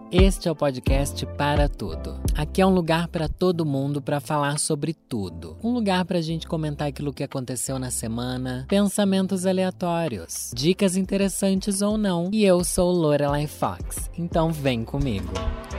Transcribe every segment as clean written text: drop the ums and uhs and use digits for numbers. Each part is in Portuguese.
Este é o podcast Para Tudo. Aqui é um lugar para todo mundo para falar sobre tudo. Um lugar para a gente comentar aquilo que aconteceu na semana, pensamentos aleatórios, dicas interessantes ou não. E eu sou Lorelai Fox, então vem comigo.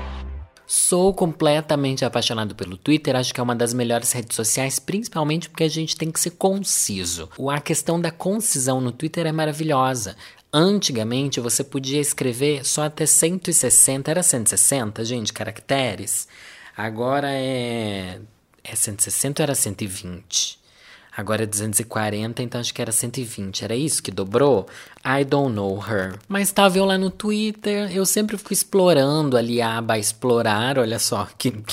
Sou completamente apaixonado pelo Twitter, acho que é uma das melhores redes sociais, principalmente porque a gente tem que ser conciso. A questão da concisão no Twitter é maravilhosa. Antigamente você podia escrever só até 160, era 160, gente, caracteres? Agora é 160 ou era 120? Agora é 240, então acho que era 120. Era isso que dobrou? I don't know her. Mas estava eu lá no Twitter, eu sempre fico explorando ali a aba explorar, olha só,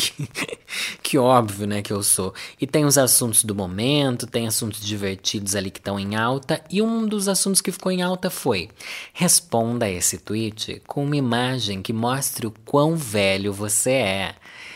que óbvio, né, que eu sou. E tem os assuntos do momento, tem assuntos divertidos ali que estão em alta. E um dos assuntos que ficou em alta foi: responda esse tweet com uma imagem que mostre o quão velho você é.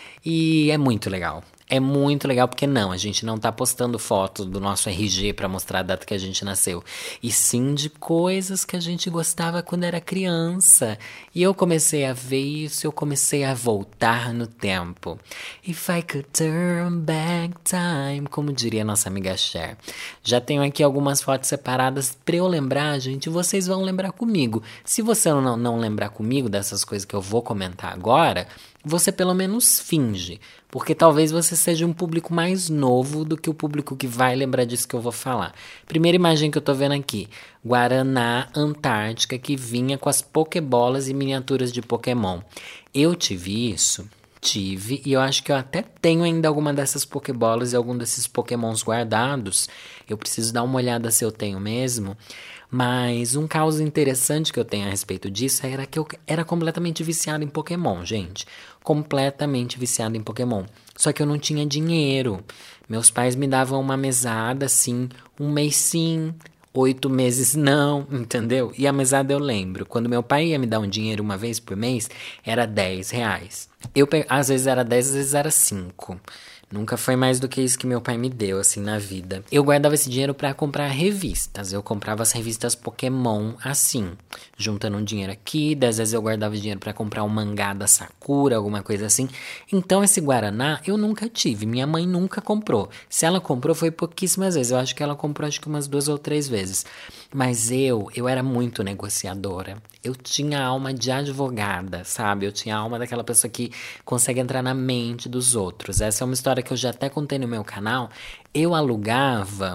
E é muito legal. É muito legal porque a gente não tá postando foto do nosso RG pra mostrar a data que a gente nasceu. E sim de coisas que a gente gostava quando era criança. E eu comecei a ver isso, eu comecei a voltar no tempo. If I could turn back time, como diria nossa amiga Cher. Já tenho aqui algumas fotos separadas pra eu lembrar, gente, vocês vão lembrar comigo. Se você não lembrar comigo dessas coisas que eu vou comentar agora, você pelo menos finge, porque talvez você seja um público mais novo do que o público que vai lembrar disso que eu vou falar. Primeira imagem que eu tô vendo aqui: Guaraná Antártica, que vinha com as pokebolas e miniaturas de Pokémon. Eu tive isso? Tive, e eu acho que eu até tenho ainda alguma dessas pokebolas e algum desses Pokémons guardados. Eu preciso dar uma olhada se eu tenho mesmo. Mas um caso interessante que eu tenho a respeito disso era que eu era completamente viciado em Pokémon, gente. Completamente viciado em Pokémon. Só que eu não tinha dinheiro. Meus pais me davam uma mesada, assim, um mês sim, 8 meses não, entendeu? E a mesada eu lembro. Quando meu pai ia me dar um dinheiro uma vez por mês, era R$ 10. Às vezes era 10, às vezes era 5. Nunca foi mais do que isso que meu pai me deu, assim, na vida. Eu guardava esse dinheiro pra comprar revistas. Eu comprava as revistas Pokémon, assim, juntando um dinheiro aqui. 10 vezes eu guardava dinheiro pra comprar um mangá da Sakura, alguma coisa assim. Então, esse Guaraná eu nunca tive. Minha mãe nunca comprou. Se ela comprou, foi pouquíssimas vezes. Eu acho que ela comprou, umas 2 ou 3 vezes. Mas eu era muito negociadora. Eu tinha alma de advogada, sabe? Eu tinha alma daquela pessoa que consegue entrar na mente dos outros. Essa é uma história que eu já até contei no meu canal. Eu alugava...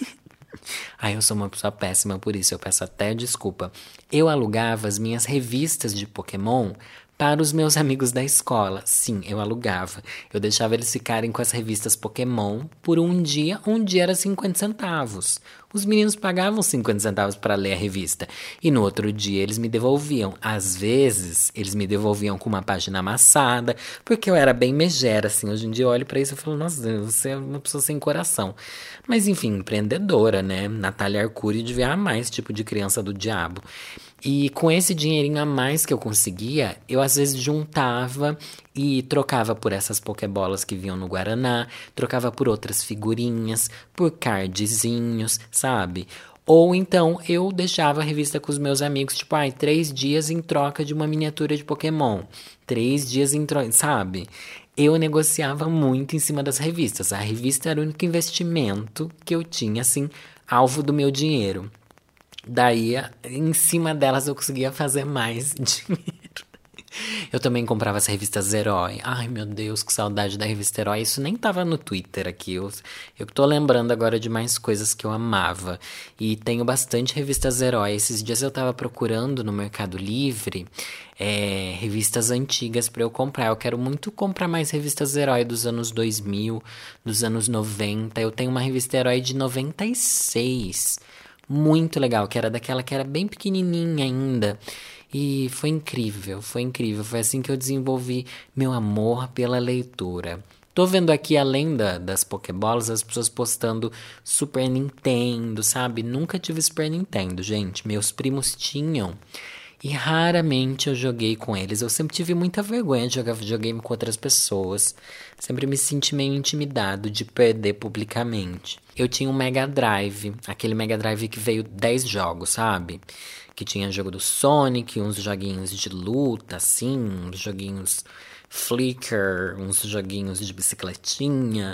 Ai, eu sou uma pessoa péssima por isso, eu peço até desculpa. Eu alugava as minhas revistas de Pokémon para os meus amigos da escola. Sim, eu alugava. Eu deixava eles ficarem com as revistas Pokémon por um dia era 50 centavos. Os meninos pagavam 50 centavos para ler a revista. E no outro dia eles me devolviam. Às vezes, eles me devolviam com uma página amassada, porque eu era bem megera, assim. Hoje em dia eu olho para isso e falo, nossa, você é uma pessoa sem coração. Mas enfim, empreendedora, né? Natália Arcuri devia amar esse tipo de criança do diabo. E com esse dinheirinho a mais que eu conseguia, eu às vezes juntava e trocava por essas pokebolas que vinham no Guaraná, trocava por outras figurinhas, por cardzinhos, sabe? Ou então eu deixava a revista com os meus amigos, tipo, 3 dias em troca de uma miniatura de Pokémon. 3 dias em troca, sabe? Eu negociava muito em cima das revistas. A revista era o único investimento que eu tinha, assim, alvo do meu dinheiro. Daí, em cima delas, eu conseguia fazer mais dinheiro. Eu também comprava as revistas Herói. Ai, meu Deus, que saudade da revista Herói. Isso nem tava no Twitter aqui. Eu tô lembrando agora de mais coisas que eu amava. E tenho bastante revistas Herói. Esses dias eu tava procurando no Mercado Livre revistas antigas pra eu comprar. Eu quero muito comprar mais revistas Herói dos anos 2000, dos anos 90. Eu tenho uma revista Herói de 96. Muito legal, que era daquela que era bem pequenininha ainda. E foi incrível, foi incrível. Foi assim que eu desenvolvi meu amor pela leitura. Tô vendo aqui, além das Pokébolas, as pessoas postando Super Nintendo, sabe? Nunca tive Super Nintendo, gente. Meus primos tinham. E raramente eu joguei com eles. Eu sempre tive muita vergonha de jogar videogame com outras pessoas. Sempre me senti meio intimidado de perder publicamente. Eu tinha um Mega Drive, aquele Mega Drive que veio 10 jogos, sabe? Que tinha jogo do Sonic, uns joguinhos de luta, assim, uns joguinhos Flicker, uns joguinhos de bicicletinha.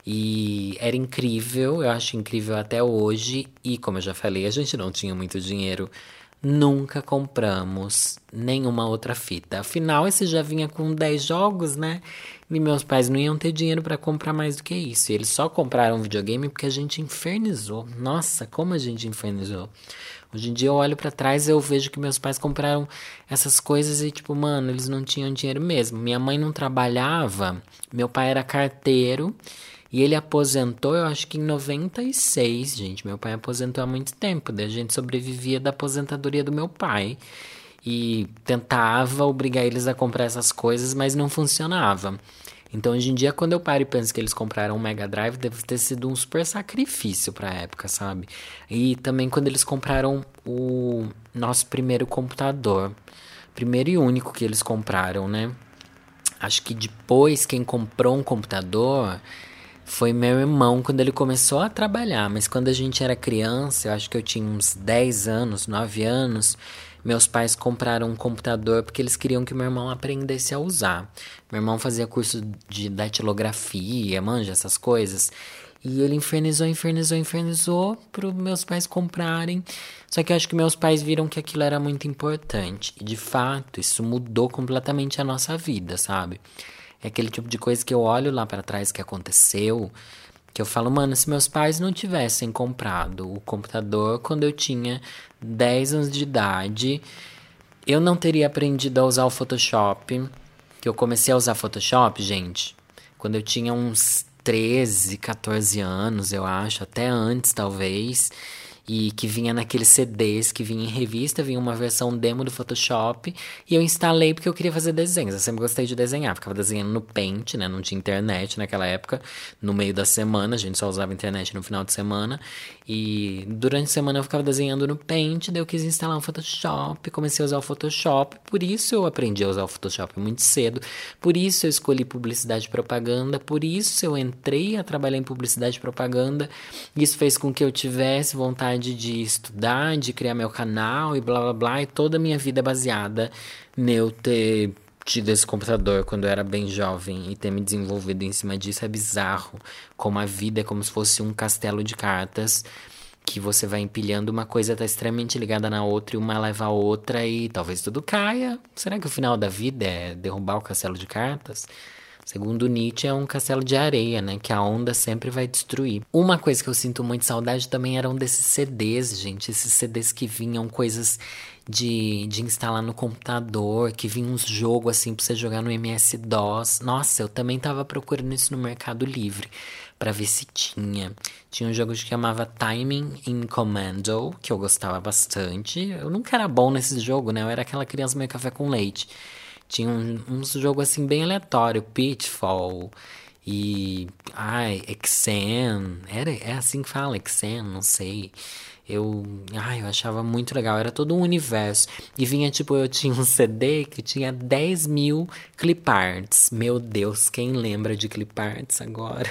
E era incrível, eu acho incrível até hoje. E como eu já falei, a gente não tinha muito dinheiro. Nunca compramos nenhuma outra fita. Afinal, esse já vinha com 10 jogos, né? E meus pais não iam ter dinheiro pra comprar mais do que isso. E eles só compraram videogame porque a gente infernizou. Nossa, como a gente infernizou. Hoje em dia eu olho pra trás e eu vejo que meus pais compraram essas coisas e tipo, mano, eles não tinham dinheiro mesmo. Minha mãe não trabalhava, meu pai era carteiro e ele aposentou, eu acho que em 96, gente. Meu pai aposentou há muito tempo, daí a gente sobrevivia da aposentadoria do meu pai. E tentava obrigar eles a comprar essas coisas, mas não funcionava. Então, hoje em dia, quando eu paro e penso que eles compraram um Mega Drive, deve ter sido um super sacrifício pra época, sabe? E também quando eles compraram o nosso primeiro computador. Primeiro e único que eles compraram, né? Acho que depois quem comprou um computador foi meu irmão quando ele começou a trabalhar. Mas quando a gente era criança, eu acho que eu tinha uns 10 anos, 9 anos, meus pais compraram um computador porque eles queriam que meu irmão aprendesse a usar. Meu irmão fazia curso de datilografia, manja, essas coisas. E ele infernizou para meus pais comprarem. Só que eu acho que meus pais viram que aquilo era muito importante. E de fato, isso mudou completamente a nossa vida, sabe? É aquele tipo de coisa que eu olho lá pra trás que aconteceu, que eu falo, mano, se meus pais não tivessem comprado o computador quando eu tinha 10 anos de idade, eu não teria aprendido a usar o Photoshop. Que eu comecei a usar Photoshop, gente, quando eu tinha uns 13, 14 anos, eu acho, até antes talvez. E que vinha naqueles CDs, que vinha em revista, vinha uma versão demo do Photoshop. E eu instalei porque eu queria fazer desenhos. Eu sempre gostei de desenhar. Ficava desenhando no Paint, né? Não tinha internet naquela época. No meio da semana, a gente só usava internet no final de semana. E durante a semana eu ficava desenhando no Paint. Daí eu quis instalar um Photoshop. Comecei a usar o Photoshop. Por isso eu aprendi a usar o Photoshop muito cedo. Por isso eu escolhi publicidade e propaganda. Por isso eu entrei a trabalhar em publicidade e propaganda. Isso fez com que eu tivesse vontade de estudar, de criar meu canal e blá blá blá, e toda a minha vida é baseada neu ter tido esse computador quando eu era bem jovem e ter me desenvolvido em cima disso. É bizarro como a vida é como se fosse um castelo de cartas que você vai empilhando, uma coisa tá extremamente ligada na outra e uma leva a outra e talvez tudo caia. Será que o final da vida é derrubar o castelo de cartas? Segundo Nietzsche, é um castelo de areia, né? Que a onda sempre vai destruir. Uma coisa que eu sinto muito saudade também eram desses CDs, gente. Esses CDs que vinham coisas de instalar no computador, que vinha uns jogos assim pra você jogar no MS-DOS. Nossa, eu também tava procurando isso no Mercado Livre pra ver se tinha. Tinha um jogo que chamava Timing in Commando, que eu gostava bastante. Eu nunca era bom nesse jogo, né? Eu era aquela criança meio café com leite. Tinha uns jogos assim bem aleatório, Pitfall e Exen, é assim que fala, Exen, não sei. Eu achava muito legal, era todo um universo. E vinha tipo, eu tinha um CD que tinha 10 mil cliparts. Meu Deus, quem lembra de cliparts agora?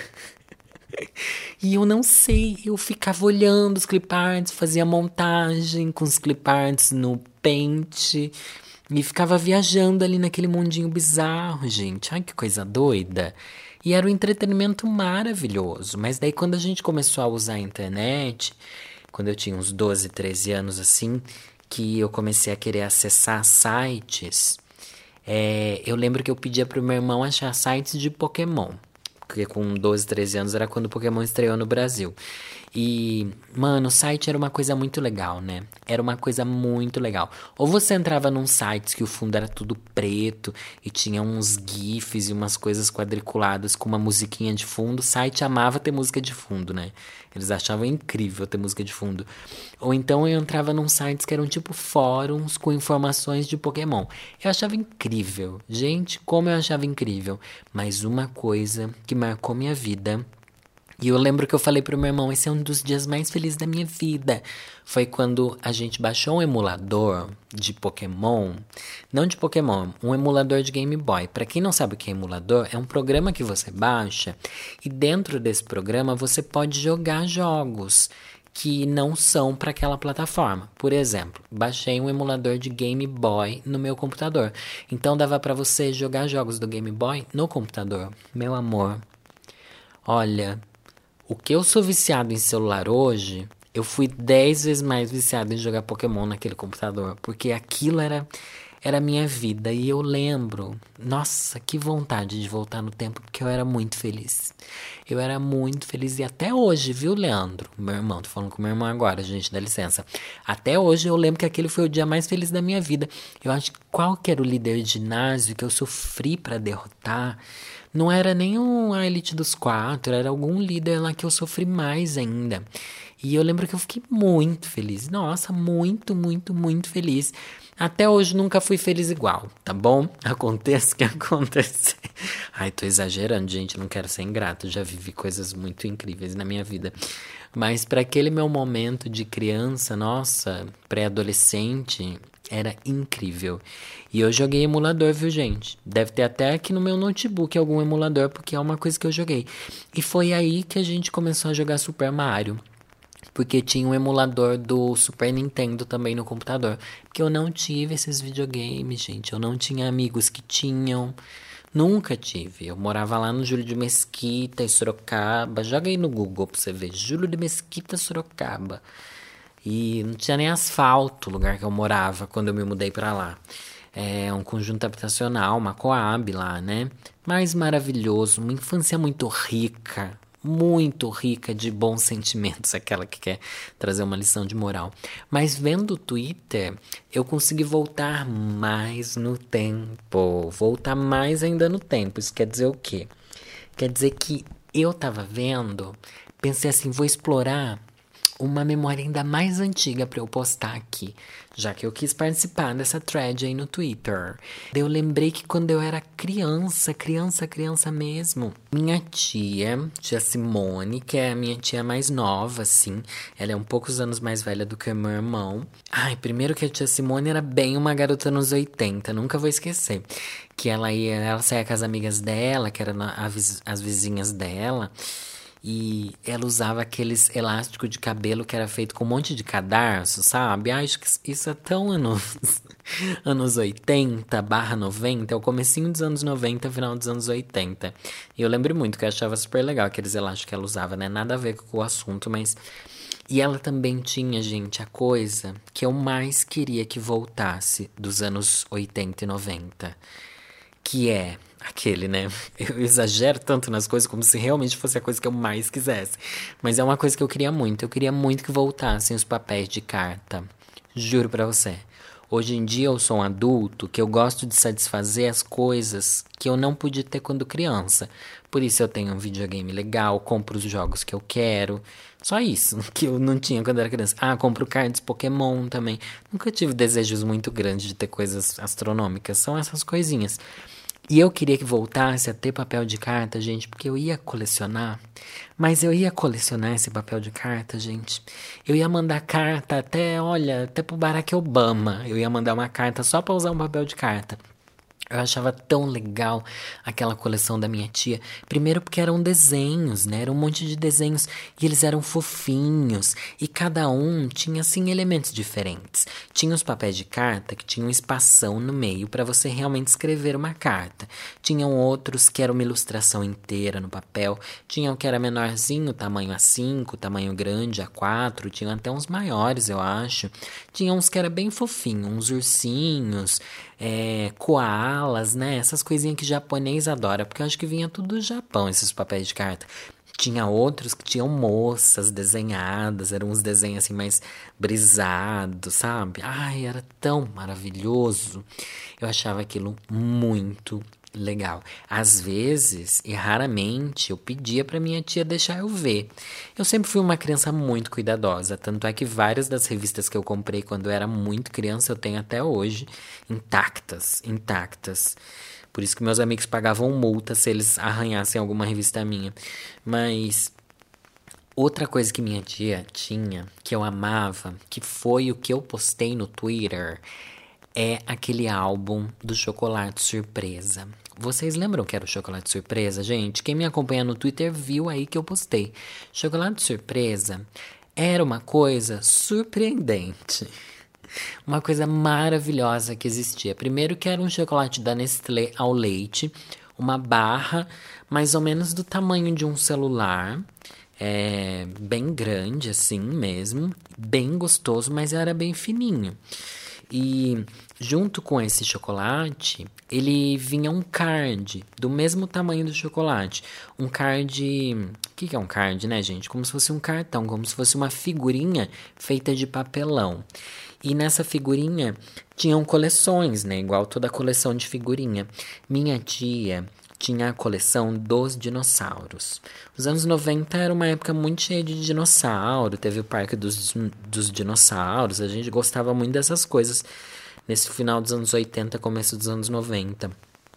E eu não sei, eu ficava olhando os cliparts, fazia montagem com os cliparts no Paint. E ficava viajando ali naquele mundinho bizarro, gente. Ai, que coisa doida. E era um entretenimento maravilhoso. Mas daí quando a gente começou a usar a internet, quando eu tinha uns 12, 13 anos assim, que eu comecei a querer acessar sites, eu lembro que eu pedia pro meu irmão achar sites de Pokémon. Porque com 12, 13 anos era quando o Pokémon estreou no Brasil. E, mano, o site era uma coisa muito legal, né? Era uma coisa muito legal. Ou você entrava num site que o fundo era tudo preto e tinha uns gifs e umas coisas quadriculadas com uma musiquinha de fundo. O site amava ter música de fundo, né? Eles achavam incrível ter música de fundo. Ou então eu entrava num sites que eram tipo fóruns com informações de Pokémon. Eu achava incrível. Gente, como eu achava incrível. Mas uma coisa que marcou minha vida E eu lembro que eu falei pro meu irmão, esse é um dos dias mais felizes da minha vida. Foi quando a gente baixou um emulador de Pokémon. Não de Pokémon, um emulador de Game Boy. Pra quem não sabe o que é emulador, é um programa que você baixa e dentro desse programa você pode jogar jogos que não são para aquela plataforma. Por exemplo, baixei um emulador de Game Boy no meu computador. Então dava para você jogar jogos do Game Boy no computador. Meu amor, olha, o que eu sou viciado em celular hoje, eu fui 10 vezes mais viciado em jogar Pokémon naquele computador, porque aquilo era a minha vida. E eu lembro, nossa, que vontade de voltar no tempo, porque eu era muito feliz. Eu era muito feliz e até hoje, viu, Leandro? Meu irmão, tô falando com meu irmão agora, gente, dá licença. Até hoje eu lembro que aquele foi o dia mais feliz da minha vida. Eu acho que qual que era o líder de ginásio que eu sofri pra derrotar? Não era nem a Elite dos Quatro, era algum líder lá que eu sofri mais ainda. E eu lembro que eu fiquei muito feliz. Nossa, muito, muito, muito feliz. Até hoje nunca fui feliz igual, tá bom? Aconteça o que acontecer. Ai, tô exagerando, gente, não quero ser ingrato. Já vivi coisas muito incríveis na minha vida. Mas para aquele meu momento de criança, nossa, pré-adolescente, era incrível. E eu joguei emulador, viu, gente? Deve ter até aqui no meu notebook algum emulador, porque é uma coisa que eu joguei. E foi aí que a gente começou a jogar Super Mario. Porque tinha um emulador do Super Nintendo também no computador. Porque eu não tive esses videogames, gente. Eu não tinha amigos que tinham. Nunca tive. Eu morava lá no Júlio de Mesquita, em Sorocaba. Joga aí no Google pra você ver. Júlio de Mesquita, Sorocaba. E não tinha nem asfalto o lugar que eu morava quando eu me mudei pra lá. É um conjunto habitacional, uma Coab lá, né? Mas maravilhoso, uma infância muito rica de bons sentimentos, aquela que quer trazer uma lição de moral. Mas vendo o Twitter, eu consegui voltar mais no tempo, voltar mais ainda no tempo. Isso quer dizer o quê? Quer dizer que eu tava vendo, pensei assim, vou explorar uma memória ainda mais antiga para eu postar aqui, já que eu quis participar dessa thread aí no Twitter. Daí eu lembrei que quando eu era criança mesmo, minha tia Simone, que é a minha tia mais nova, assim, ela é um poucos anos mais velha do que o meu irmão. Ai, primeiro que a tia Simone era bem uma garota nos 80, nunca vou esquecer. Que ela saía com as amigas dela, que eram as vizinhas dela. E ela usava aqueles elásticos de cabelo que era feito com um monte de cadarço, sabe? Acho que isso é tão anos 80/90, é o comecinho dos anos 90, final dos anos 80. E eu lembro muito que eu achava super legal aqueles elásticos que ela usava, né? Nada a ver com o assunto, mas... E ela também tinha, gente, a coisa que eu mais queria que voltasse dos anos 80 e 90. Que é aquele, né? Eu exagero tanto nas coisas como se realmente fosse a coisa que eu mais quisesse. Mas é uma coisa que eu queria muito. Eu queria muito que voltassem os papéis de carta. Juro pra você. Hoje em dia eu sou um adulto que eu gosto de satisfazer as coisas que eu não pude ter quando criança. Por isso eu tenho um videogame legal, compro os jogos que eu quero. Só isso, que eu não tinha quando era criança. Ah, compro cards Pokémon também. Nunca tive desejos muito grandes de ter coisas astronômicas. São essas coisinhas. E eu queria que voltasse a ter papel de carta, gente, porque eu ia colecionar. Mas eu ia colecionar esse papel de carta, gente. Eu ia mandar carta até pro Barack Obama. Eu ia mandar uma carta só pra usar um papel de carta. Eu achava tão legal aquela coleção da minha tia. Primeiro porque eram desenhos, né? Era um monte de desenhos e eles eram fofinhos. E cada um tinha, assim, elementos diferentes. Tinha os papéis de carta que tinham um espação no meio para você realmente escrever uma carta. Tinham outros que era uma ilustração inteira no papel. Tinham que era menorzinho, tamanho A5, tamanho grande A4. Tinham até uns maiores, eu acho. Tinha uns que era bem fofinho, uns ursinhos... koalas, né? Essas coisinhas que japonês adora, porque eu acho que vinha tudo do Japão, esses papéis de carta. Tinha outros que tinham moças desenhadas, eram uns desenhos assim mais brisados, sabe? Ai, era tão maravilhoso. Eu achava aquilo muito legal. Às vezes, e raramente, eu pedia pra minha tia deixar eu ver. Eu sempre fui uma criança muito cuidadosa, tanto é que várias das revistas que eu comprei quando eu era muito criança, eu tenho até hoje, intactas. Por isso que meus amigos pagavam multa se eles arranhassem alguma revista minha. Mas Outra coisa que minha tia tinha, que eu amava, que foi o que eu postei no Twitter, é aquele álbum do chocolate surpresa. Vocês lembram que era o chocolate surpresa, gente? Quem me acompanha no Twitter viu aí que eu postei. Chocolate surpresa era uma coisa surpreendente. Uma coisa maravilhosa que existia. Primeiro que era um chocolate da Nestlé ao leite, uma barra mais ou menos do tamanho de um celular, bem grande assim mesmo, bem gostoso, mas era bem fininho. E junto com esse chocolate, ele vinha um card do mesmo tamanho do chocolate. Um card. O que é um card, né, gente? Como se fosse um cartão, como se fosse uma figurinha feita de papelão. E nessa figurinha tinham coleções, né? Igual toda coleção de figurinha. Minha tia tinha a coleção dos dinossauros. Os anos 90 era uma época muito cheia de dinossauro, teve o Parque dos Dinossauros, a gente gostava muito dessas coisas nesse final dos anos 80, começo dos anos 90.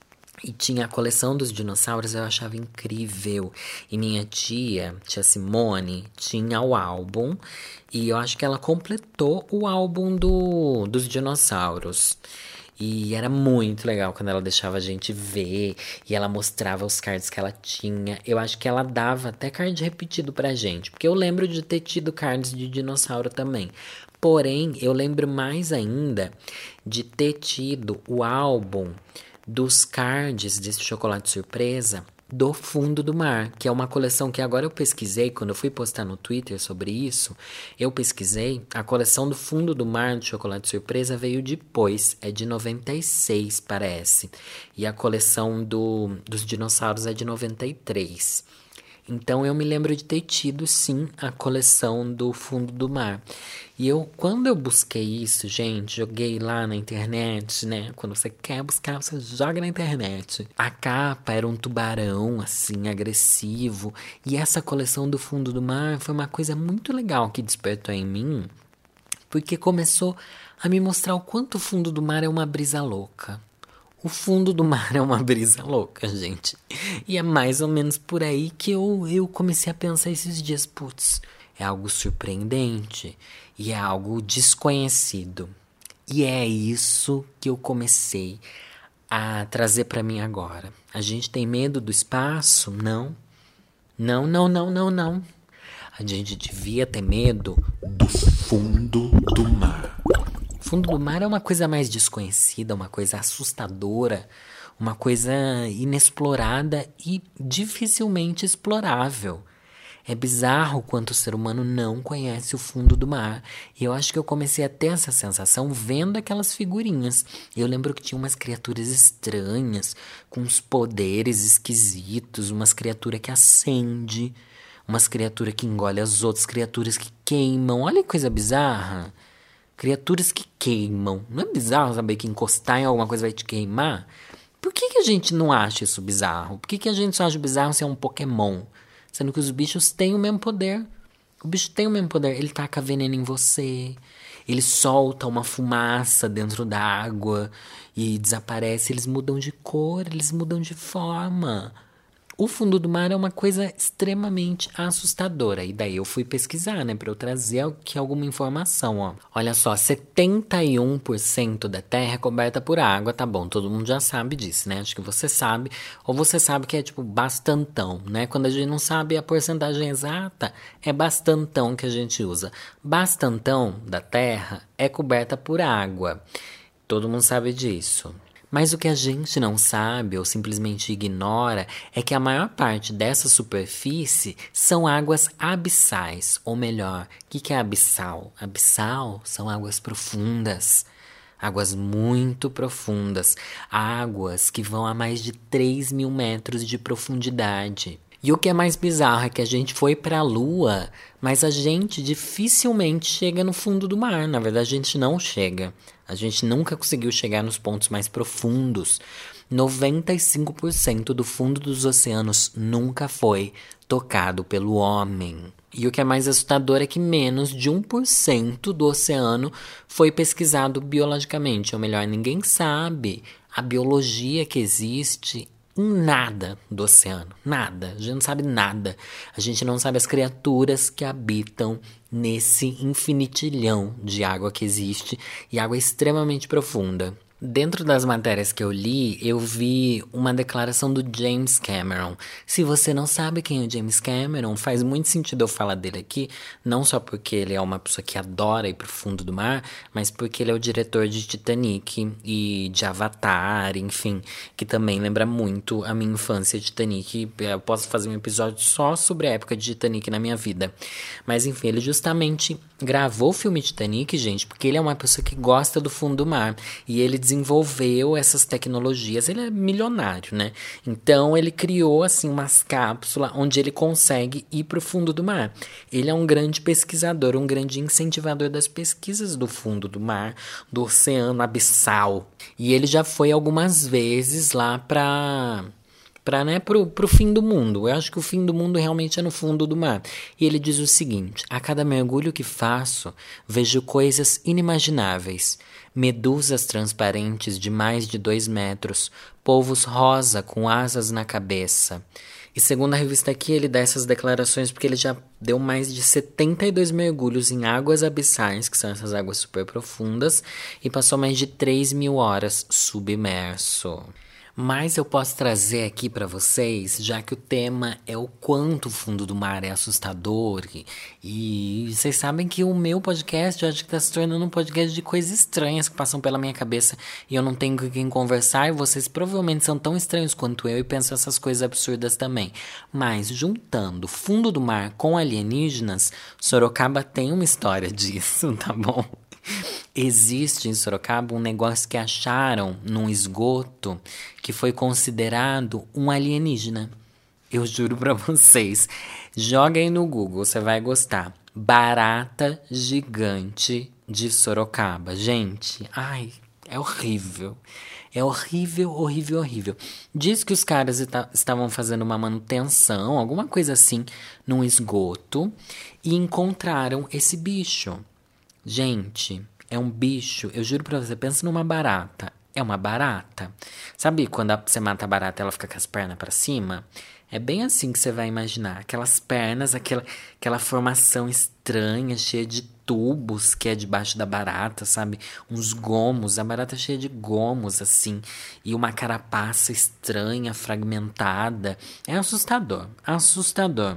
E tinha a coleção dos dinossauros, eu achava incrível. E minha tia Simone, tinha o álbum. E eu acho que ela completou o álbum dos dinossauros. E era muito legal quando ela deixava a gente ver. E ela mostrava os cards que ela tinha. Eu acho que ela dava até card repetido pra gente. Porque eu lembro de ter tido cards de dinossauro também. Porém, eu lembro mais ainda de ter tido o álbum dos cards desse chocolate surpresa do Fundo do Mar, que é uma coleção que agora eu pesquisei, quando eu fui postar no Twitter sobre isso, eu pesquisei, a coleção do Fundo do Mar de chocolate surpresa veio depois, é de 96, parece, e a coleção dos dinossauros é de 93. Então eu me lembro de ter tido sim a coleção do Fundo do Mar. E quando eu busquei isso, gente, joguei lá na internet, né? Quando você quer buscar, você joga na internet. A capa era um tubarão, assim, agressivo. E essa coleção do Fundo do Mar foi uma coisa muito legal que despertou em mim, porque começou a me mostrar o quanto o fundo do mar é uma brisa louca. O fundo do mar é uma brisa louca, gente. E é mais ou menos por aí que eu comecei a pensar esses dias. Putz, é algo surpreendente e é algo desconhecido. E é isso que eu comecei a trazer pra mim agora. A gente tem medo do espaço? Não. Não, não, não, não, não. A gente devia ter medo do fundo do mar. O fundo do mar é uma coisa mais desconhecida, uma coisa assustadora, uma coisa inexplorada e dificilmente explorável. É bizarro quanto o ser humano não conhece o fundo do mar. E eu acho que eu comecei a ter essa sensação vendo aquelas figurinhas. Eu lembro que tinha umas criaturas estranhas, com uns poderes esquisitos, umas criaturas que acendem, umas criaturas que engolem as outras, criaturas que queimam. Olha que coisa bizarra. Criaturas que queimam. Não é bizarro saber que encostar em alguma coisa vai te queimar? Por que a gente não acha isso bizarro? Por que a gente só acha bizarro se é um Pokémon? Sendo que os bichos têm o mesmo poder. O bicho tem o mesmo poder. Ele taca veneno em você. Ele solta uma fumaça dentro da água e desaparece. Eles mudam de cor, eles mudam de forma. O fundo do mar é uma coisa extremamente assustadora. E daí eu fui pesquisar, né? Pra eu trazer aqui alguma informação, ó. Olha só, 71% da Terra é coberta por água, tá bom? Todo mundo já sabe disso, né? Acho que você sabe. Ou você sabe que é tipo bastantão, né? Quando a gente não sabe a porcentagem exata, é bastantão que a gente usa. Bastantão da Terra é coberta por água. Todo mundo sabe disso. Mas o que a gente não sabe ou simplesmente ignora é que a maior parte dessa superfície são águas abissais, ou melhor, o que é abissal? Abissal são águas profundas, águas muito profundas, águas que vão a mais de 3.000 metros de profundidade. E o que é mais bizarro é que a gente foi para a Lua, mas a gente dificilmente chega no fundo do mar. Na verdade, a gente não chega. A gente nunca conseguiu chegar nos pontos mais profundos. 95% do fundo dos oceanos nunca foi tocado pelo homem. E o que é mais assustador é que menos de 1% do oceano foi pesquisado biologicamente. Ou melhor, ninguém sabe. A biologia que existe nada do oceano, nada. A gente não sabe nada. A gente não sabe as criaturas que habitam nesse infinitilhão de água que existe e água extremamente profunda. Dentro das matérias que eu li, eu vi uma declaração do James Cameron. Se você não sabe quem é o James Cameron, faz muito sentido eu falar dele aqui, não só porque ele é uma pessoa que adora ir pro fundo do mar, mas porque ele é o diretor de Titanic e de Avatar, enfim, que também lembra muito a minha infância. Titanic. Eu posso fazer um episódio só sobre a época de Titanic na minha vida. Mas enfim, ele justamente gravou o filme Titanic, gente, porque ele é uma pessoa que gosta do fundo do mar e ele desenvolveu essas tecnologias. Ele é milionário, né? Então ele criou assim umas cápsulas onde ele consegue ir para o fundo do mar. Ele é um grande pesquisador, um grande incentivador das pesquisas do fundo do mar, do oceano abissal. E ele já foi algumas vezes lá pro fim do mundo. Eu acho que o fim do mundo realmente é no fundo do mar. E ele diz o seguinte: a cada mergulho que faço, vejo coisas inimagináveis. Medusas transparentes de mais de 2 metros, polvos rosa com asas na cabeça. E segundo a revista aqui, ele dá essas declarações porque ele já deu mais de 72 mergulhos em águas abissais, que são essas águas super profundas, e passou mais de 3.000 horas submerso. Mas eu posso trazer aqui para vocês, já que o tema é o quanto o fundo do mar é assustador. E vocês sabem que o meu podcast, eu acho que está se tornando um podcast de coisas estranhas que passam pela minha cabeça e eu não tenho com quem conversar. E vocês provavelmente são tão estranhos quanto eu e pensam essas coisas absurdas também. Mas juntando fundo do mar com alienígenas, Sorocaba tem uma história disso, tá bom? Existe em Sorocaba um negócio que acharam num esgoto que foi considerado um alienígena. Eu juro pra vocês. Joga aí no Google, você vai gostar. Barata gigante de Sorocaba. Gente, ai, é horrível. É horrível, horrível, horrível. Diz que os caras estavam fazendo uma manutenção, alguma coisa assim, num esgoto e encontraram esse bicho. Gente, é um bicho, eu juro pra você, pensa numa barata. É uma barata. Sabe quando você mata a barata, ela fica com as pernas pra cima? É bem assim que você vai imaginar. Aquelas pernas, aquela formação estranha, cheia de tubos que é debaixo da barata, sabe? Uns gomos, a barata cheia de gomos, assim. E uma carapaça estranha, fragmentada. É assustador, assustador.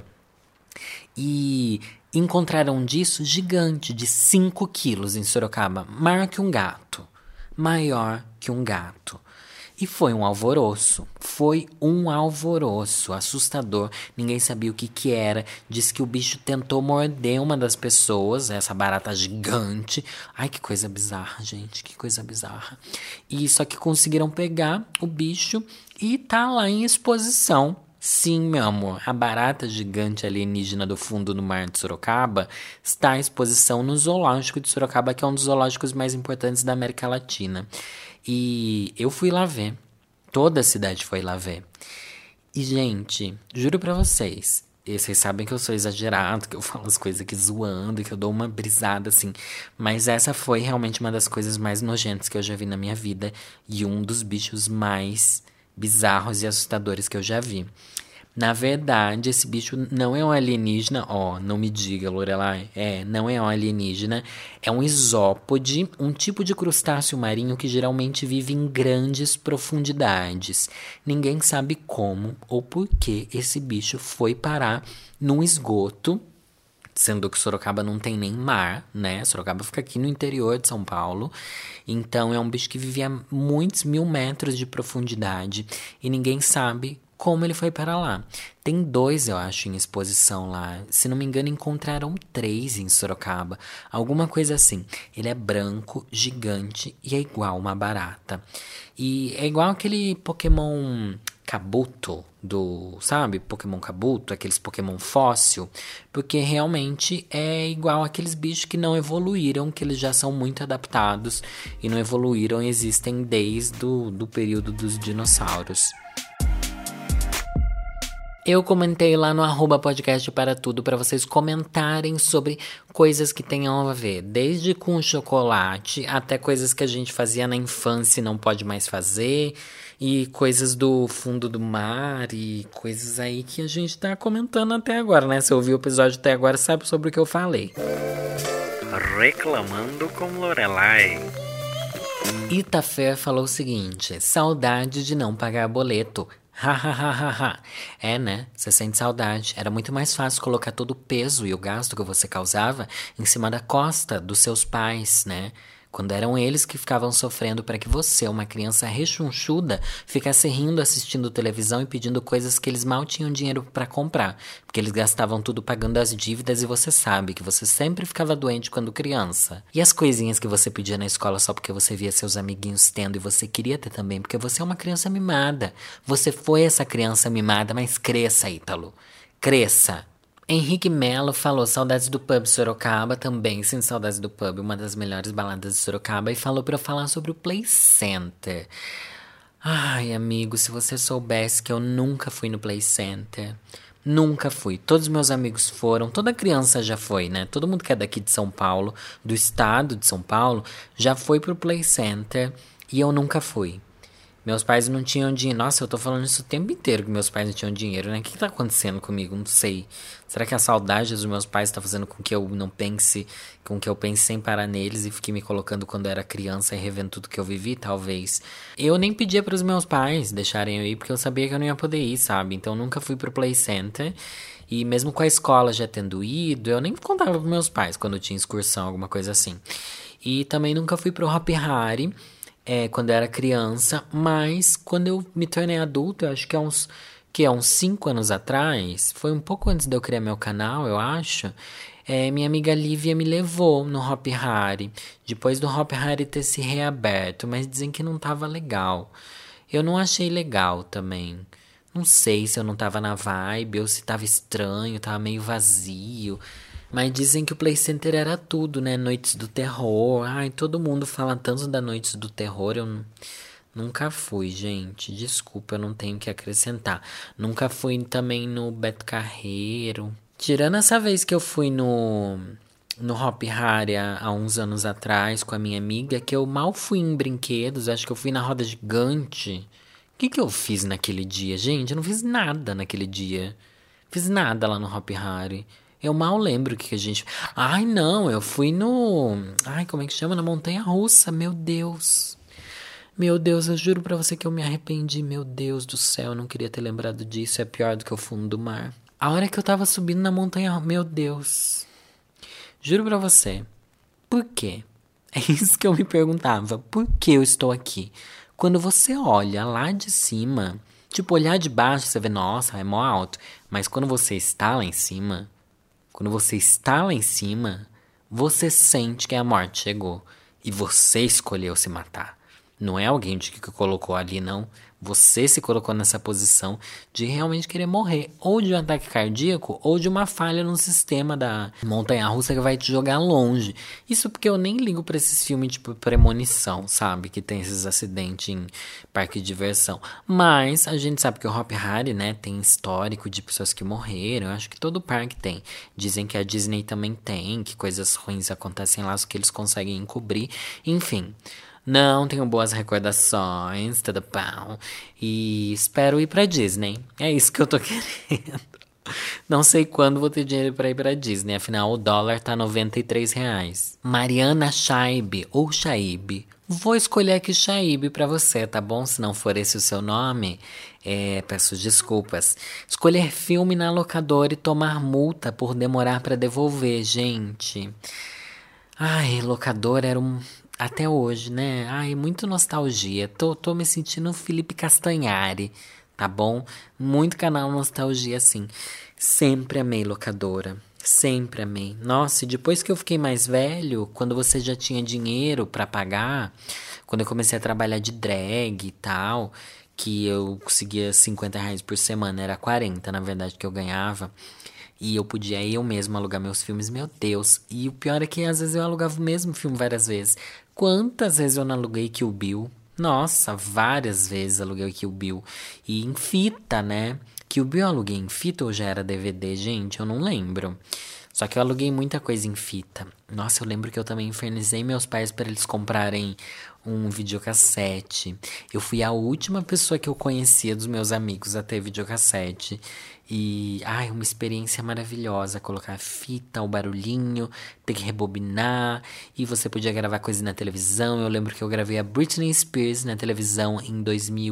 E encontraram disso gigante, de 5 quilos em Sorocaba. Maior que um gato. Maior que um gato. E foi um alvoroço. Foi um alvoroço assustador. Ninguém sabia o que era. Diz que o bicho tentou morder uma das pessoas, essa barata gigante. Ai, que coisa bizarra, gente. Que coisa bizarra. E só que conseguiram pegar o bicho e tá lá em exposição. Sim, meu amor, a barata gigante alienígena do fundo do mar de Sorocaba está à exposição no zoológico de Sorocaba, que é um dos zoológicos mais importantes da América Latina. E eu fui lá ver. Toda a cidade foi lá ver. E, gente, juro pra vocês, e vocês sabem que eu sou exagerado, que eu falo as coisas aqui zoando, que eu dou uma brisada assim. Mas essa foi realmente uma das coisas mais nojentas que eu já vi na minha vida e um dos bichos mais bizarros e assustadores que eu já vi. Na verdade, esse bicho não é um alienígena. Não me diga, Lorelai. Não é um alienígena. É um isópode, um tipo de crustáceo marinho que geralmente vive em grandes profundidades. Ninguém sabe como ou por que esse bicho foi parar num esgoto, sendo que Sorocaba não tem nem mar, né? Sorocaba fica aqui no interior de São Paulo. Então é um bicho que vive a muitos 1.000 metros de profundidade e ninguém sabe como ele foi para lá. Tem 2, eu acho, em exposição lá. Se não me engano, encontraram 3 em Sorocaba. Alguma coisa assim. Ele é branco, gigante e é igual uma barata. E é igual aquele Pokémon Kabuto, sabe? Pokémon Kabuto, aqueles Pokémon fóssil. Porque realmente é igual aqueles bichos que não evoluíram, que eles já são muito adaptados e não evoluíram, existem desde o período dos dinossauros. Eu comentei lá no @podcast para tudo para vocês comentarem sobre coisas que tenham a ver, desde com chocolate até coisas que a gente fazia na infância e não pode mais fazer, e coisas do fundo do mar e coisas aí que a gente tá comentando até agora, né? Se ouviu o episódio até agora, sabe sobre o que eu falei. Reclamando com Lorelai. Itafé falou o seguinte: saudade de não pagar boleto. Hahaha. É, né? Você sente saudade. Era muito mais fácil colocar todo o peso e o gasto que você causava em cima da costa dos seus pais, né? Quando eram eles que ficavam sofrendo para que você, uma criança rechonchuda, ficasse rindo assistindo televisão e pedindo coisas que eles mal tinham dinheiro para comprar, porque eles gastavam tudo pagando as dívidas e você sabe que você sempre ficava doente quando criança. E as coisinhas que você pedia na escola só porque você via seus amiguinhos tendo e você queria ter também, porque você é uma criança mimada. Você foi essa criança mimada, mas cresça, Ítalo. Cresça. Henrique Melo falou saudades do pub Sorocaba, também sinto saudades do pub, uma das melhores baladas de Sorocaba, e falou pra eu falar sobre o Play Center. Ai, amigo, se você soubesse que eu nunca fui no Play Center. Nunca fui. Todos meus amigos foram, toda criança já foi, né? Todo mundo que é daqui de São Paulo, do estado de São Paulo, já foi pro Play Center e eu nunca fui. Meus pais não tinham dinheiro. Nossa, eu tô falando isso o tempo inteiro que meus pais não tinham dinheiro, né? O que tá acontecendo comigo? Não sei. Será que a saudade dos meus pais tá fazendo com que eu não pense, com que eu pense sem parar neles e fique me colocando quando eu era criança e revendo tudo que eu vivi? Talvez. Eu nem pedia pros meus pais deixarem eu ir, porque eu sabia que eu não ia poder ir, sabe? Então eu nunca fui pro Play Center. E mesmo com a escola já tendo ido, eu nem contava pros meus pais quando eu tinha excursão, alguma coisa assim. E também nunca fui pro Hop Hari. Quando eu era criança, mas quando eu me tornei adulto, eu acho que há uns 5 anos atrás, foi um pouco antes de eu criar meu canal, eu acho, minha amiga Lívia me levou no Hop Hari, depois do Hop Hari ter se reaberto, mas dizem que não tava legal. Eu não achei legal também. Não sei se eu não tava na vibe, ou se tava estranho, tava meio vazio. Mas dizem que o Play Center era tudo, né? Noites do terror. Ai, todo mundo fala tanto da Noites do Terror. Eu nunca fui, gente. Desculpa, eu não tenho o que acrescentar. Nunca fui também no Beto Carreiro. Tirando essa vez que eu fui no Hop Hari há uns anos atrás com a minha amiga, que eu mal fui em brinquedos. Acho que eu fui na roda gigante. O que eu fiz naquele dia, gente? Eu não fiz nada naquele dia. Fiz nada lá no Hop Hari. Eu mal lembro o que a gente... Ai, não, eu fui no... Ai, como é que chama? Na Montanha-Russa, meu Deus. Meu Deus, eu juro pra você que eu me arrependi. Meu Deus do céu, eu não queria ter lembrado disso. É pior do que o fundo do mar. A hora que eu tava subindo na montanha... Meu Deus. Juro pra você. Por quê? É isso que eu me perguntava. Por que eu estou aqui? Quando você olha lá de cima... Tipo, olhar de baixo, você vê, nossa, é mó alto. Mas quando você está lá em cima... Quando você está lá em cima, você sente que a morte chegou. E você escolheu se matar. Não é alguém que colocou ali, não. Você se colocou nessa posição de realmente querer morrer. Ou de um ataque cardíaco, ou de uma falha no sistema da montanha-russa que vai te jogar longe. Isso porque eu nem ligo pra esses filmes tipo premonição, sabe? Que tem esses acidentes em parque de diversão. Mas a gente sabe que o Hop Hari, né, tem histórico de pessoas que morreram. Eu acho que todo parque tem. Dizem que a Disney também tem, que coisas ruins acontecem lá, só que eles conseguem encobrir. Enfim... Não tenho boas recordações, tudo bom. E espero ir pra Disney. É isso que eu tô querendo. Não sei quando vou ter dinheiro pra ir pra Disney. Afinal, o dólar tá R$93. Mariana Shaib, ou Shaib. Vou escolher aqui Shaib pra você, tá bom? Se não for esse o seu nome, peço desculpas. Escolher filme na locadora e tomar multa por demorar pra devolver, gente. Ai, locadora era até hoje, né? Ai, muito nostalgia. Tô me sentindo Felipe Castanhari, tá bom? Muito canal nostalgia, assim. Sempre amei locadora. Sempre amei. Nossa, e depois que eu fiquei mais velho, quando você já tinha dinheiro pra pagar, quando eu comecei a trabalhar de drag e tal, que eu conseguia R$50 por semana, era 40, na verdade, que eu ganhava. E eu podia eu mesmo alugar meus filmes, meu Deus. E o pior é que às vezes eu alugava o mesmo filme várias vezes. Quantas vezes eu não aluguei Kill Bill? Nossa, várias vezes aluguei Kill Bill. E em fita, né? Kill Bill eu aluguei em fita ou já era DVD, gente? Eu não lembro. Só que eu aluguei muita coisa em fita. Nossa, eu lembro que eu também infernizei meus pais para eles comprarem um videocassete. Eu fui a última pessoa que eu conhecia dos meus amigos a ter videocassete. E, ai, uma experiência maravilhosa. Colocar a fita, o barulhinho, ter que rebobinar. E você podia gravar coisas na televisão. Eu lembro que eu gravei a Britney Spears na televisão em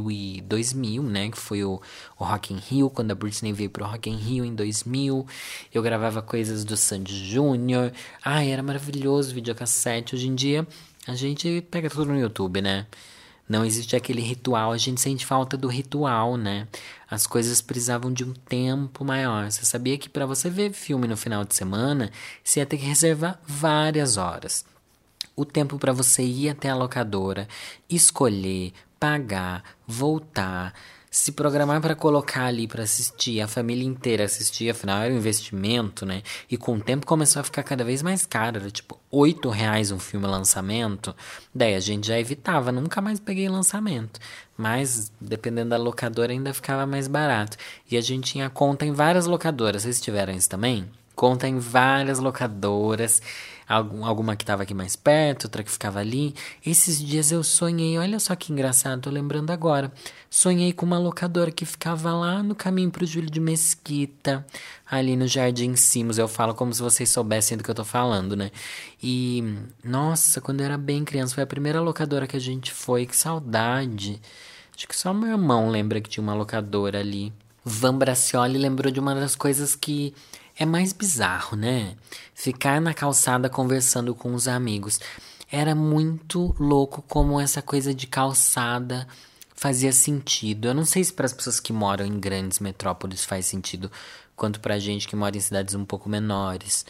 2000, né? Que foi o Rock in Rio, quando a Britney veio pro Rock in Rio em 2000. Eu gravava coisas do Sandy Júnior. Ai, era maravilhoso o videocassete. Hoje em dia, a gente pega tudo no YouTube, né? Não existe aquele ritual, a gente sente falta do ritual, né? As coisas precisavam de um tempo maior. Você sabia que para você ver filme no final de semana, você ia ter que reservar várias horas. O tempo para você ir até a locadora, escolher, pagar, voltar, se programar para colocar ali para assistir, a família inteira assistir, afinal era um investimento, né? E com o tempo começou a ficar cada vez mais caro, era tipo R$ 8 um filme lançamento. Daí a gente já evitava, nunca mais peguei lançamento. Mas dependendo da locadora ainda ficava mais barato. E a gente tinha conta em várias locadoras, vocês tiveram isso também? Conta em várias locadoras, alguma que estava aqui mais perto, outra que ficava ali. Esses dias eu sonhei, olha só que engraçado, tô lembrando agora. Sonhei com uma locadora que ficava lá no caminho pro Júlio de Mesquita, ali no Jardim Simos. Eu falo como se vocês soubessem do que eu tô falando, né? E, nossa, quando eu era bem criança, foi a primeira locadora que a gente foi, que saudade. Acho que só meu irmão lembra que tinha uma locadora ali. Van Bracioli lembrou de uma das coisas que é mais bizarro, né? Ficar na calçada conversando com os amigos. Era muito louco como essa coisa de calçada fazia sentido. Eu não sei se para as pessoas que moram em grandes metrópoles faz sentido, quanto pra gente que mora em cidades um pouco menores.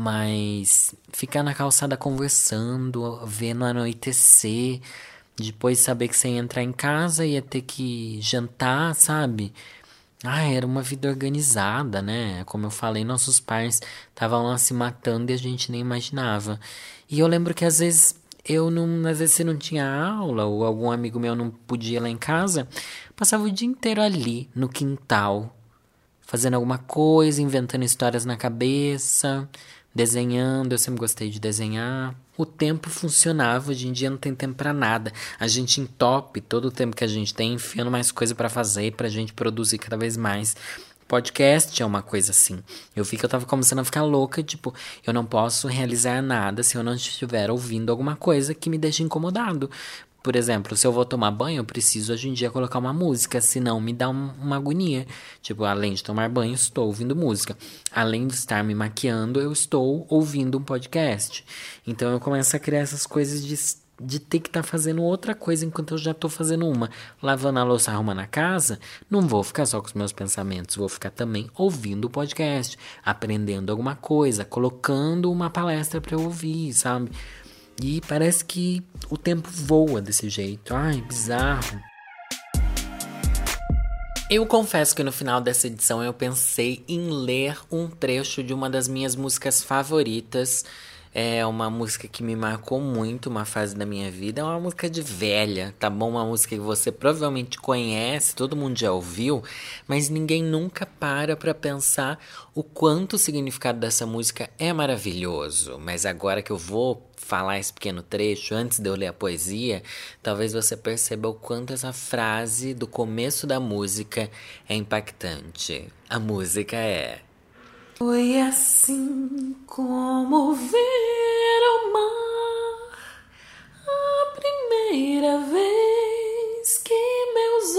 Mas ficar na calçada conversando, vendo anoitecer, depois saber que você ia entrar em casa e ia ter que jantar, sabe? Ah, era uma vida organizada, né? Como eu falei, nossos pais estavam lá se matando e a gente nem imaginava. E eu lembro que às vezes às vezes se não tinha aula ou algum amigo meu não podia ir lá em casa, passava o dia inteiro ali no quintal, fazendo alguma coisa, inventando histórias na cabeça, desenhando. Eu sempre gostei de desenhar. O tempo funcionava, hoje em dia não tem tempo pra nada. A gente entope todo o tempo que a gente tem, enfiando mais coisa pra fazer, pra gente produzir cada vez mais. Podcast é uma coisa assim. Eu tava começando a ficar louca, tipo, eu não posso realizar nada se eu não estiver ouvindo alguma coisa que me deixe incomodado. Por exemplo, se eu vou tomar banho, eu preciso hoje em dia colocar uma música, senão me dá uma agonia. Tipo, além de tomar banho, estou ouvindo música. Além de estar me maquiando, eu estou ouvindo um podcast. Então eu começo a criar essas coisas de ter que estar fazendo outra coisa enquanto eu já estou fazendo uma. Lavando a louça, arrumando a casa, não vou ficar só com os meus pensamentos, vou ficar também ouvindo o podcast, aprendendo alguma coisa, colocando uma palestra para eu ouvir, sabe? E parece que o tempo voa desse jeito. Ai, bizarro. Eu confesso que no final dessa edição eu pensei em ler um trecho de uma das minhas músicas favoritas. É uma música que me marcou muito, uma fase da minha vida. É uma música de velha, tá bom? Uma música que você provavelmente conhece, todo mundo já ouviu, mas ninguém nunca pra pensar o quanto o significado dessa música é maravilhoso. Mas agora que eu vou falar esse pequeno trecho, antes de eu ler a poesia, talvez você perceba o quanto essa frase do começo da música é impactante. A música é: foi assim como ver o mar, a primeira vez que meus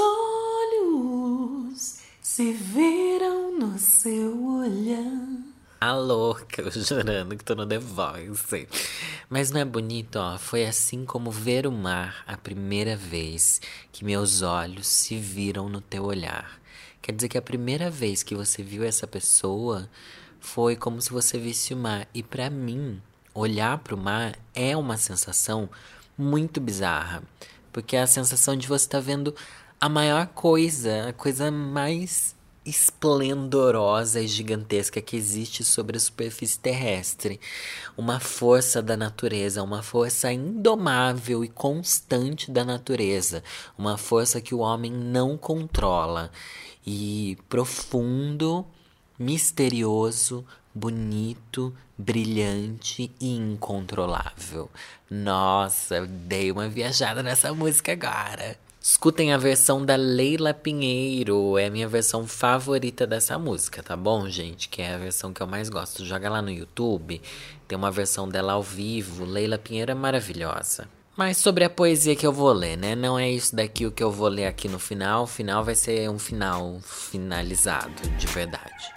olhos se viram no seu olhar. A louca, eu jurando que tô no The Voice. Mas não é bonito, ó? Foi assim como ver o mar a primeira vez que meus olhos se viram no teu olhar. Quer dizer que a primeira vez que você viu essa pessoa foi como se você visse o mar. E pra mim, olhar pro mar é uma sensação muito bizarra. Porque é a sensação de você estar vendo a maior coisa, a coisa mais esplendorosa e gigantesca que existe sobre a superfície terrestre. Uma força da natureza, uma força indomável e constante da natureza. Uma força que o homem não controla. E profundo, misterioso, bonito, brilhante e incontrolável. Nossa, eu dei uma viajada nessa música agora. Escutem a versão da Leila Pinheiro, é a minha versão favorita dessa música, tá bom, gente? Que é a versão que eu mais gosto. Joga lá no YouTube, tem uma versão dela ao vivo. Leila Pinheiro é maravilhosa. Mas sobre a poesia que eu vou ler, né? Não é isso daqui o que eu vou ler aqui no final. O final vai ser um final finalizado, de verdade.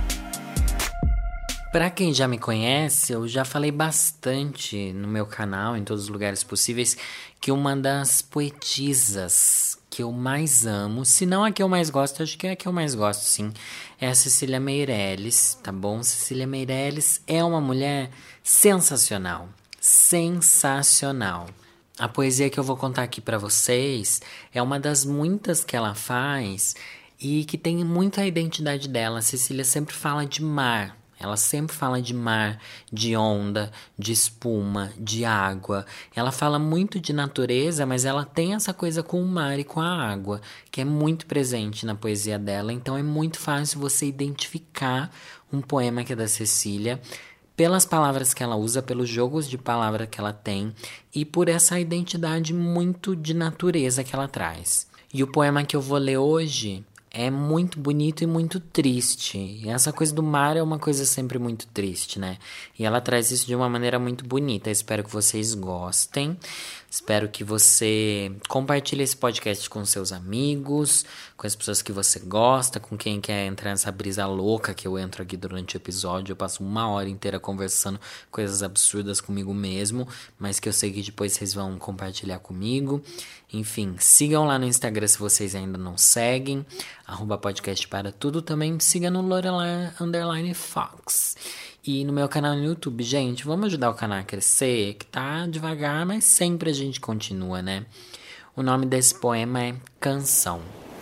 Pra quem já me conhece, eu já falei bastante no meu canal, em todos os lugares possíveis, que uma das poetisas que eu mais amo, se não a que eu mais gosto, acho que é a que eu mais gosto, sim, é a Cecília Meirelles, tá bom? Cecília Meirelles é uma mulher sensacional, sensacional. A poesia que eu vou contar aqui pra vocês é uma das muitas que ela faz e que tem muito a identidade dela. A Cecília sempre fala de mar. Ela sempre fala de mar, de onda, de espuma, de água. Ela fala muito de natureza, mas ela tem essa coisa com o mar e com a água, que é muito presente na poesia dela. Então é muito fácil você identificar um poema que é da Cecília pelas palavras que ela usa, pelos jogos de palavra que ela tem e por essa identidade muito de natureza que ela traz. E o poema que eu vou ler hoje é muito bonito e muito triste. E essa coisa do mar é uma coisa sempre muito triste, né? E ela traz isso de uma maneira muito bonita. Espero que vocês gostem. Espero que você compartilhe esse podcast com seus amigos, com as pessoas que você gosta, com quem quer entrar nessa brisa louca que eu entro aqui durante o episódio. Eu passo 1 hora inteira conversando coisas absurdas comigo mesmo, mas que eu sei que depois vocês vão compartilhar comigo. Enfim, sigam lá no Instagram se vocês ainda não seguem, @podcast para tudo. Também siga no Lorelai_Fox. E no meu canal no YouTube, gente, vamos ajudar o canal a crescer, que tá devagar, mas sempre a gente continua, né? O nome desse poema é Canção.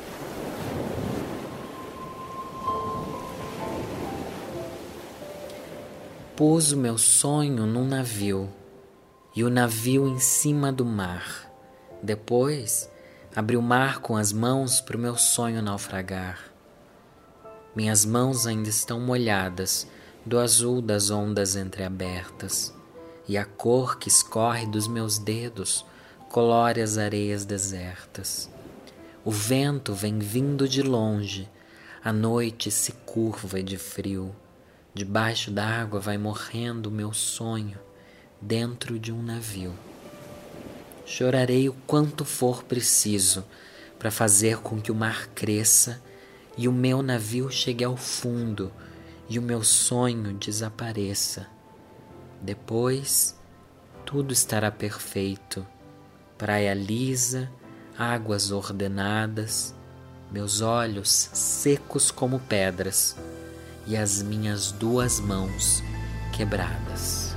Pus o meu sonho num navio, e o navio em cima do mar. Depois, abri o mar com as mãos pro meu sonho naufragar. Minhas mãos ainda estão molhadas do azul das ondas entreabertas, e a cor que escorre dos meus dedos colore as areias desertas. O vento vem vindo de longe, a noite se curva de frio, debaixo d'água vai morrendo o meu sonho dentro de um navio. Chorarei o quanto for preciso para fazer com que o mar cresça e o meu navio chegue ao fundo e o meu sonho desapareça. Depois, tudo estará perfeito. Praia lisa, águas ordenadas, meus olhos secos como pedras e as minhas 2 mãos quebradas.